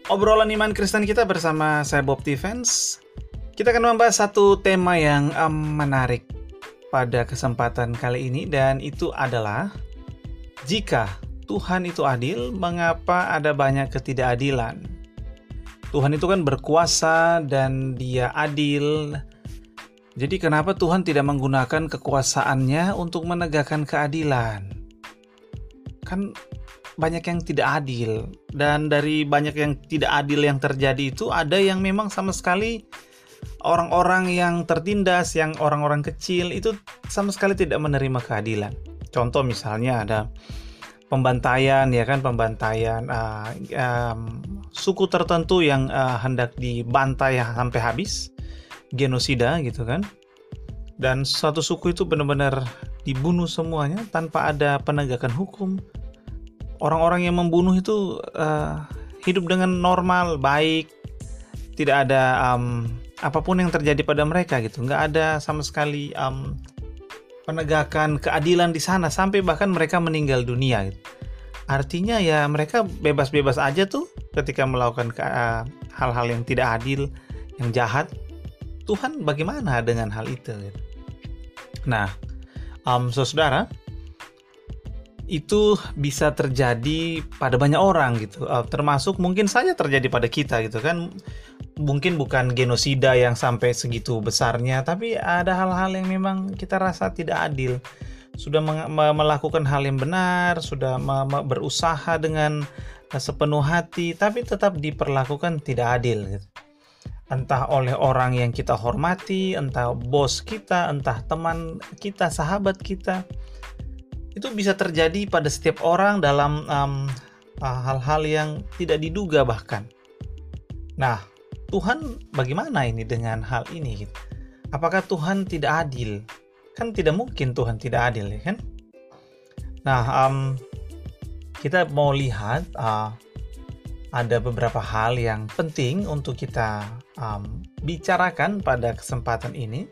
Obrolan iman Kristen kita bersama saya Bob Defense. Kita akan membahas satu tema yang menarik pada kesempatan kali ini, dan itu adalah jika Tuhan itu adil, mengapa ada banyak ketidakadilan? Tuhan itu kan berkuasa dan Dia adil. Jadi kenapa Tuhan tidak menggunakan kekuasaannya untuk menegakkan keadilan? Kan banyak yang tidak adil, dan dari banyak yang tidak adil yang terjadi itu ada yang memang sama sekali orang-orang yang tertindas, yang orang-orang kecil itu sama sekali tidak menerima keadilan. Contoh misalnya ada pembantaian, ya kan, suku tertentu yang hendak dibantai sampai habis, genosida gitu kan, dan suatu suku itu benar-benar dibunuh semuanya tanpa ada penegakan hukum. Orang-orang yang membunuh itu hidup dengan normal, baik, tidak ada apapun yang terjadi pada mereka gitu, nggak ada sama sekali penegakan keadilan di sana, sampai bahkan mereka meninggal dunia gitu. Artinya ya mereka bebas-bebas aja tuh ketika melakukan hal-hal yang tidak adil, yang jahat. Tuhan bagaimana dengan hal itu gitu. Nah, saudara, itu bisa terjadi pada banyak orang gitu, termasuk mungkin saja terjadi pada kita gitu kan. Mungkin bukan genosida yang sampai segitu besarnya, tapi ada hal-hal yang memang kita rasa tidak adil. Sudah melakukan hal yang benar, sudah berusaha dengan sepenuh hati, tapi tetap diperlakukan tidak adil gitu. Entah oleh orang yang kita hormati, entah bos kita, entah teman kita, sahabat kita. Itu bisa terjadi pada setiap orang dalam hal-hal yang tidak diduga bahkan. Nah, Tuhan bagaimana ini dengan hal ini gitu? Apakah Tuhan tidak adil? Kan tidak mungkin Tuhan tidak adil, ya kan? Nah, kita mau lihat ada beberapa hal yang penting untuk kita bicarakan pada kesempatan ini.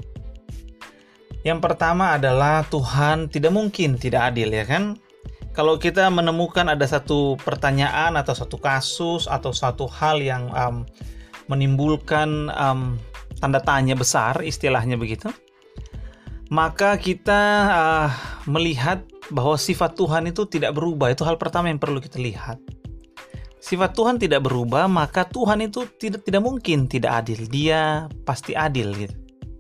Yang pertama adalah Tuhan tidak mungkin tidak adil, ya kan? Kalau kita menemukan ada satu pertanyaan atau satu kasus atau satu hal yang menimbulkan tanda tanya besar, istilahnya begitu, maka kita melihat bahwa sifat Tuhan itu tidak berubah. Itu hal pertama yang perlu kita lihat. Sifat Tuhan tidak berubah, maka Tuhan itu tidak mungkin tidak adil. Dia pasti adil gitu.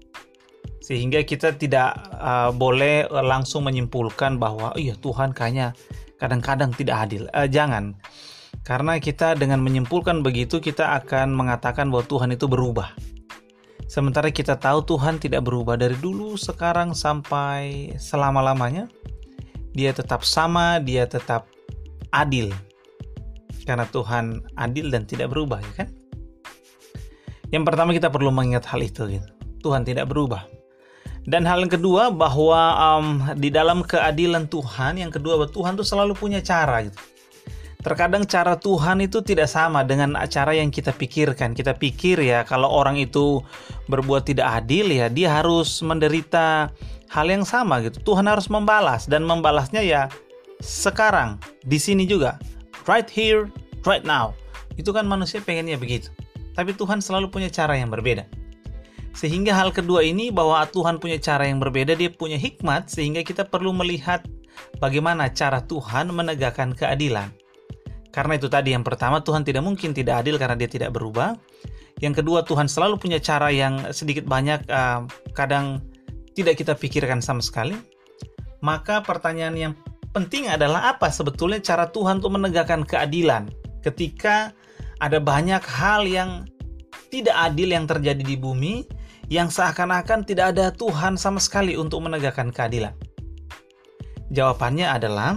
Sehingga kita tidak boleh langsung menyimpulkan bahwa iya Tuhan kayaknya kadang-kadang tidak adil. Jangan. Karena kita dengan menyimpulkan begitu, kita akan mengatakan bahwa Tuhan itu berubah. Sementara kita tahu Tuhan tidak berubah dari dulu, sekarang, sampai selama-lamanya. Dia tetap sama, dia tetap adil. Karena Tuhan adil dan tidak berubah, ya kan? Yang pertama kita perlu mengingat hal itu gitu. Tuhan tidak berubah. Dan hal yang kedua, bahwa di dalam keadilan Tuhan, yang kedua bahwa Tuhan itu selalu punya cara gitu. Terkadang cara Tuhan itu tidak sama dengan cara yang kita pikirkan. Kita pikir ya kalau orang itu berbuat tidak adil ya dia harus menderita hal yang sama gitu. Tuhan harus membalas, dan membalasnya ya sekarang, di sini juga. Right here, right now. Itu kan manusia pengennya begitu. Tapi Tuhan selalu punya cara yang berbeda. Sehingga hal kedua ini, bahwa Tuhan punya cara yang berbeda, dia punya hikmat, sehingga kita perlu melihat bagaimana cara Tuhan menegakkan keadilan. Karena itu tadi, yang pertama, Tuhan tidak mungkin tidak adil karena dia tidak berubah. Yang kedua, Tuhan selalu punya cara yang sedikit banyak kadang tidak kita pikirkan sama sekali. Maka pertanyaan yang penting adalah apa sebetulnya cara Tuhan untuk menegakkan keadilan ketika ada banyak hal yang tidak adil yang terjadi di bumi, yang seakan-akan tidak ada Tuhan sama sekali untuk menegakkan keadilan. Jawabannya adalah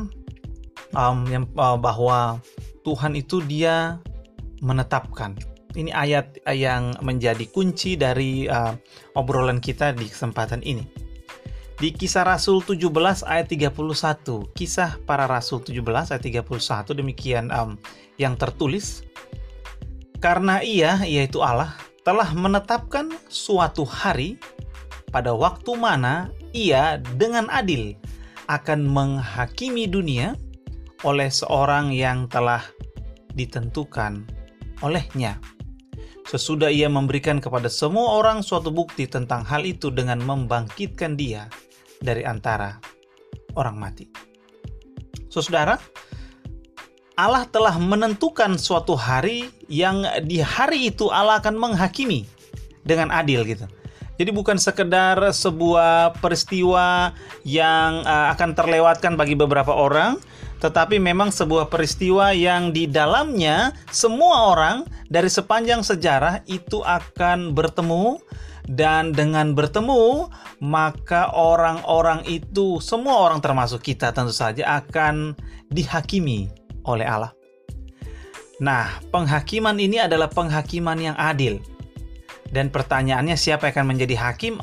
bahwa Tuhan itu dia menetapkan. Ini ayat yang menjadi kunci dari obrolan kita di kesempatan ini. Di Kisah Rasul 17 ayat 31, Kisah para Rasul 17 ayat 31, demikian yang tertulis. Karena Ia, yaitu Allah, telah menetapkan suatu hari pada waktu mana Ia dengan adil akan menghakimi dunia oleh seorang yang telah ditentukan olehnya. Sesudah ia memberikan kepada semua orang suatu bukti tentang hal itu dengan membangkitkan dia dari antara orang mati. Saudara, Allah telah menentukan suatu hari yang di hari itu Allah akan menghakimi dengan adil gitu. Jadi bukan sekedar sebuah peristiwa yang akan terlewatkan bagi beberapa orang, tetapi memang sebuah peristiwa yang di dalamnya semua orang dari sepanjang sejarah itu akan bertemu, dan dengan bertemu maka orang-orang itu, semua orang termasuk kita tentu saja, akan dihakimi oleh Allah. Nah, penghakiman ini adalah penghakiman yang adil. Dan pertanyaannya, siapa yang akan menjadi hakim?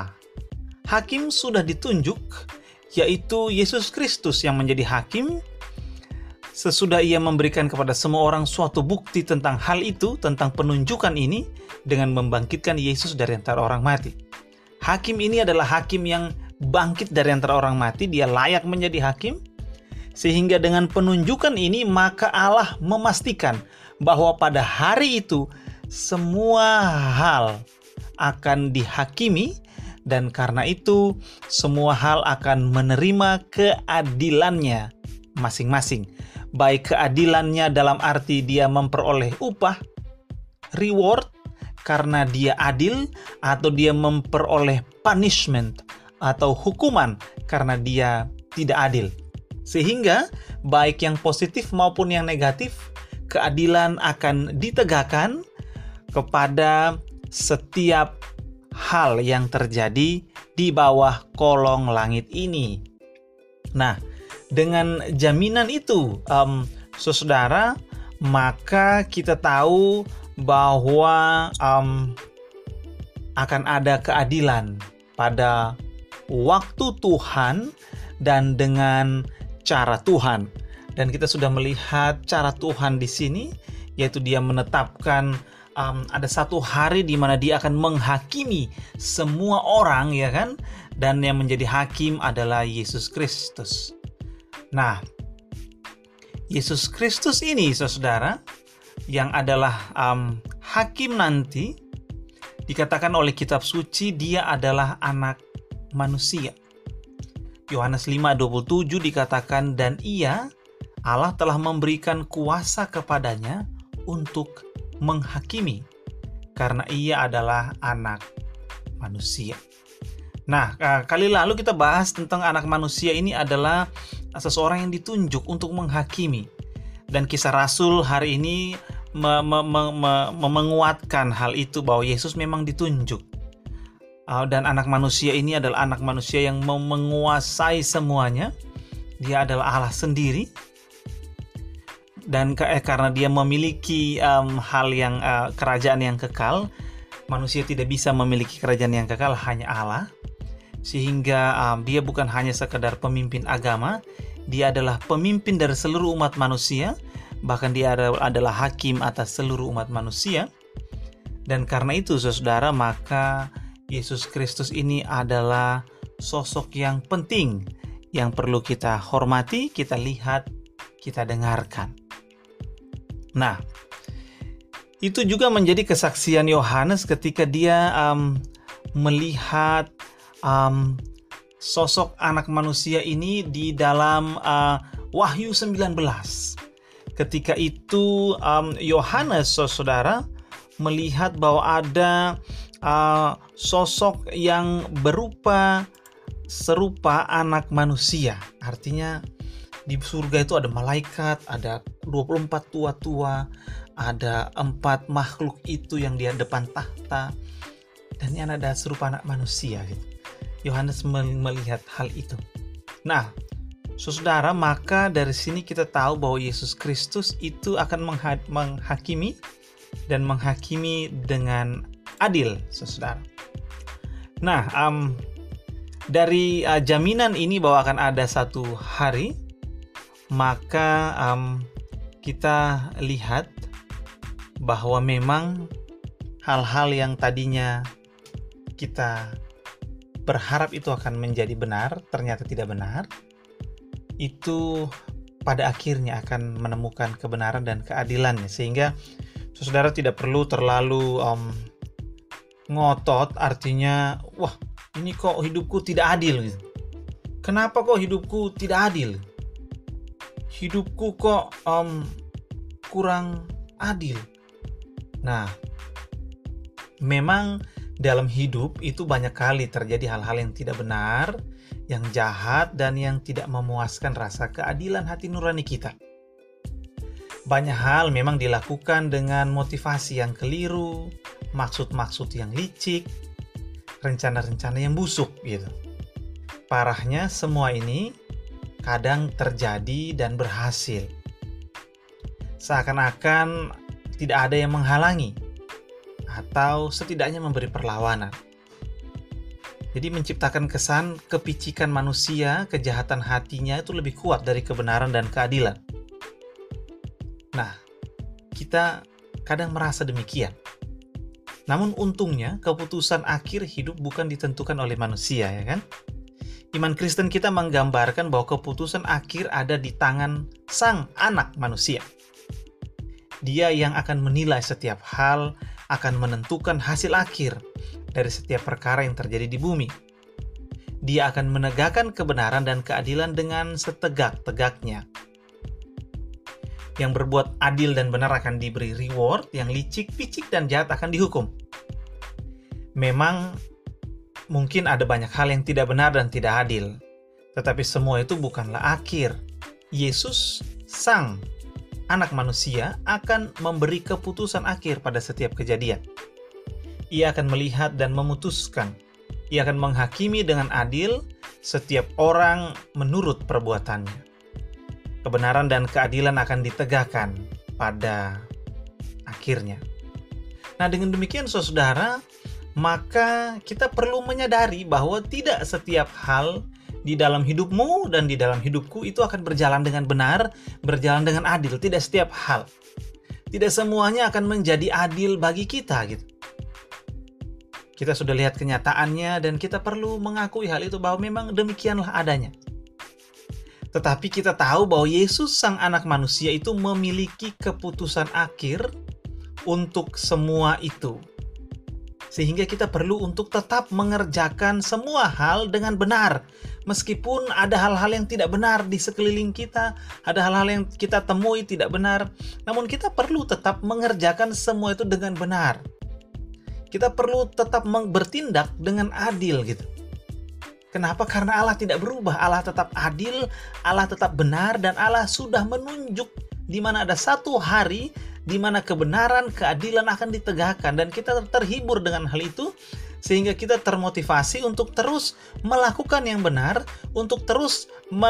Hakim sudah ditunjuk, yaitu Yesus Kristus yang menjadi hakim. Sesudah ia memberikan kepada semua orang suatu bukti tentang hal itu, tentang penunjukan ini, dengan membangkitkan Yesus dari antara orang mati. Hakim ini adalah hakim yang bangkit dari antara orang mati, dia layak menjadi hakim. Sehingga dengan penunjukan ini, maka Allah memastikan bahwa pada hari itu, semua hal akan dihakimi, dan karena itu semua hal akan menerima keadilannya masing-masing. Baik keadilannya dalam arti dia memperoleh upah, reward, karena dia adil, atau dia memperoleh punishment atau hukuman karena dia tidak adil. Sehingga baik yang positif maupun yang negatif, keadilan akan ditegakkan kepada setiap hal yang terjadi di bawah kolong langit ini. Nah, dengan jaminan itu, saudara, maka kita tahu bahwa akan ada keadilan pada waktu Tuhan dan dengan cara Tuhan. Dan kita sudah melihat cara Tuhan di sini, yaitu dia menetapkan ada satu hari di mana dia akan menghakimi semua orang, ya kan? Dan yang menjadi hakim adalah Yesus Kristus. Nah, Yesus Kristus ini, saudara, yang adalah hakim nanti, dikatakan oleh kitab suci dia adalah anak manusia. Yohanes 5:27 dikatakan, dan ia, Allah telah memberikan kuasa kepadanya untuk menghakimi, karena ia adalah anak manusia. Nah, kali lalu kita bahas tentang anak manusia ini adalah seseorang yang ditunjuk untuk menghakimi. Dan Kisah Rasul hari ini menguatkan hal itu, bahwa Yesus memang ditunjuk. Dan anak manusia ini adalah anak manusia yang menguasai semuanya. Dia adalah Allah sendiri. Dan karena dia memiliki hal yang kerajaan yang kekal, manusia tidak bisa memiliki kerajaan yang kekal, hanya Allah. Sehingga dia bukan hanya sekedar pemimpin agama, dia adalah pemimpin dari seluruh umat manusia, bahkan dia adalah hakim atas seluruh umat manusia. Dan karena itu, saudara, maka Yesus Kristus ini adalah sosok yang penting, yang perlu kita hormati, kita lihat, kita dengarkan. Nah, itu juga menjadi kesaksian Yohanes ketika dia melihat sosok anak manusia ini di dalam Wahyu 19. Ketika itu Yohanes, saudara, melihat bahwa ada sosok yang serupa anak manusia. Artinya di surga itu ada malaikat, ada 24 tua-tua, ada 4 makhluk itu yang di depan tahta, dan yang ada serupa anak manusia gitu. Yohanes melihat hal itu. Nah, saudara, maka dari sini kita tahu bahwa Yesus Kristus itu akan menghakimi, dan menghakimi dengan adil, saudara. Nah, dari jaminan ini bahwa akan ada satu hari, maka kita lihat bahwa memang hal-hal yang tadinya kita berharap itu akan menjadi benar, ternyata tidak benar. Itu pada akhirnya akan menemukan kebenaran dan keadilannya. Sehingga Saudara tidak perlu terlalu ngotot, artinya, wah ini kok hidupku tidak adil gitu. Kenapa kok hidupku tidak adil? Hidupku kok kurang adil. Nah, memang dalam hidup itu banyak kali terjadi hal-hal yang tidak benar, yang jahat, dan yang tidak memuaskan rasa keadilan hati nurani kita. Banyak hal memang dilakukan dengan motivasi yang keliru, maksud-maksud yang licik, rencana-rencana yang busuk gitu. Parahnya semua ini kadang terjadi dan berhasil. Seakan-akan tidak ada yang menghalangi atau setidaknya memberi perlawanan. Jadi menciptakan kesan kepicikan manusia, kejahatan hatinya itu lebih kuat dari kebenaran dan keadilan. Nah, kita kadang merasa demikian. Namun untungnya keputusan akhir hidup bukan ditentukan oleh manusia, ya kan? Iman Kristen kita menggambarkan bahwa keputusan akhir ada di tangan Sang Anak Manusia. Dia yang akan menilai setiap hal, akan menentukan hasil akhir dari setiap perkara yang terjadi di bumi. Dia akan menegakkan kebenaran dan keadilan dengan setegak-tegaknya. Yang berbuat adil dan benar akan diberi reward, yang licik, picik, dan jahat akan dihukum. Memang mungkin ada banyak hal yang tidak benar dan tidak adil, tetapi semua itu bukanlah akhir. Yesus, Sang Anak Manusia, akan memberi keputusan akhir pada setiap kejadian. Ia akan melihat dan memutuskan. Ia akan menghakimi dengan adil setiap orang menurut perbuatannya. Kebenaran dan keadilan akan ditegakkan pada akhirnya. Nah, dengan demikian saudara, maka kita perlu menyadari bahwa tidak setiap hal di dalam hidupmu dan di dalam hidupku itu akan berjalan dengan benar, berjalan dengan adil. Tidak setiap hal. Tidak semuanya akan menjadi adil bagi kita gitu. Kita sudah lihat kenyataannya dan kita perlu mengakui hal itu bahwa memang demikianlah adanya. Tetapi kita tahu bahwa Yesus Sang Anak Manusia itu memiliki keputusan akhir untuk semua itu. Sehingga kita perlu untuk tetap mengerjakan semua hal dengan benar. Meskipun ada hal-hal yang tidak benar di sekeliling kita, ada hal-hal yang kita temui tidak benar, namun kita perlu tetap mengerjakan semua itu dengan benar. Kita perlu tetap bertindak dengan adil gitu. Kenapa? Karena Allah tidak berubah. Allah tetap adil, Allah tetap benar, dan Allah sudah menunjuk di mana ada satu hari di mana kebenaran, keadilan akan ditegakkan, dan kita terhibur dengan hal itu sehingga kita termotivasi untuk terus melakukan yang benar, untuk terus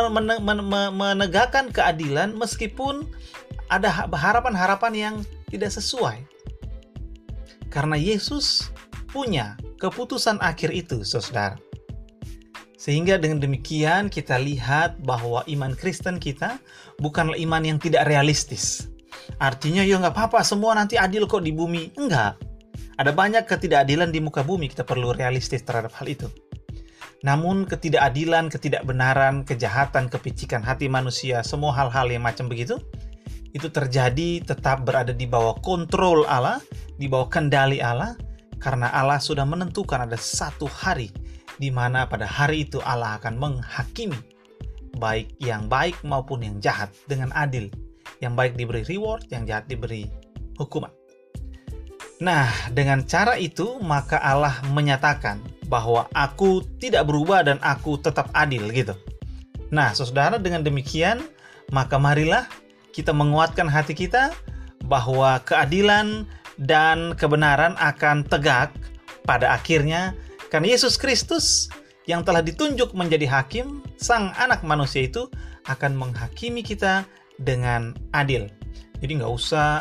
menegakkan keadilan meskipun ada harapan-harapan yang tidak sesuai. Karena Yesus punya keputusan akhir itu, saudara. Sehingga dengan demikian kita lihat bahwa iman Kristen kita bukanlah iman yang tidak realistis. Artinya ya nggak apa-apa, semua nanti adil kok di bumi. Enggak. Ada banyak ketidakadilan di muka bumi, kita perlu realistis terhadap hal itu. Namun ketidakadilan, ketidakbenaran, kejahatan, kepicikan hati manusia, semua hal-hal yang macam begitu, itu terjadi tetap berada di bawah kontrol Allah, di bawah kendali Allah, karena Allah sudah menentukan ada satu hari di mana pada hari itu Allah akan menghakimi baik yang baik maupun yang jahat dengan adil. Yang baik diberi reward, yang jahat diberi hukuman. Nah, dengan cara itu maka Allah menyatakan bahwa aku tidak berubah dan aku tetap adil gitu. Nah, saudara, dengan demikian maka marilah kita menguatkan hati kita bahwa keadilan dan kebenaran akan tegak pada akhirnya. Karena Yesus Kristus yang telah ditunjuk menjadi hakim, Sang Anak Manusia itu akan menghakimi kita dengan adil. Jadi nggak usah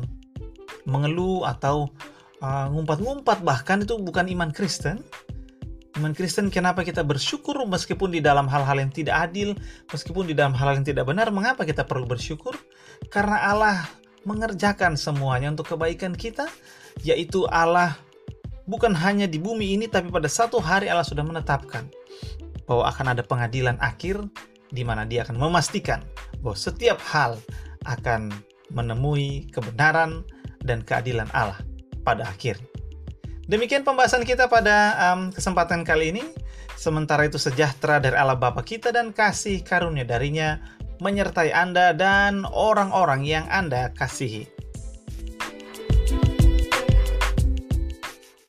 mengeluh atau ngumpat-ngumpat, bahkan itu bukan iman Kristen. Iman Kristen kenapa kita bersyukur meskipun di dalam hal-hal yang tidak adil, meskipun di dalam hal yang tidak benar, mengapa kita perlu bersyukur? Karena Allah mengerjakan semuanya untuk kebaikan kita, yaitu Allah bukan hanya di bumi ini, tapi pada satu hari Allah sudah menetapkan bahwa akan ada pengadilan akhir di mana Dia akan memastikan bahwa setiap hal akan menemui kebenaran dan keadilan Allah pada akhirnya. Demikian pembahasan kita pada kesempatan kali ini. Sementara itu sejahtera dari Allah Bapa kita dan kasih karunia darinya menyertai Anda dan orang-orang yang Anda kasihi.